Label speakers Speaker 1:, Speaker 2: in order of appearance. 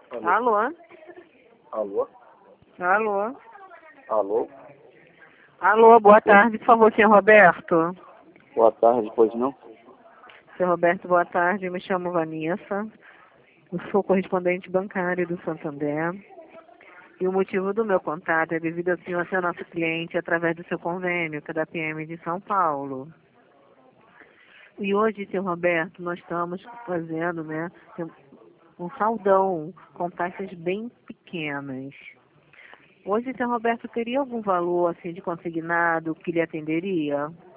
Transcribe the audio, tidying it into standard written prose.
Speaker 1: Alô?
Speaker 2: Alô?
Speaker 1: Alô?
Speaker 2: Alô?
Speaker 1: Alô?
Speaker 2: Alô, boa tarde, por favor, senhor Roberto.
Speaker 1: Boa tarde, pois não?
Speaker 2: Senhor Roberto, boa tarde, eu me chamo Vanessa, eu sou correspondente bancário do Santander. E o motivo do meu contato é devido ao senhor ser nosso cliente através do seu convênio, que é da PM de São Paulo. E hoje, senhor Roberto, nós estamos fazendo, um saldão com taxas bem pequenas. Hoje, senhor Roberto, teria algum valor assim de consignado que lhe atenderia?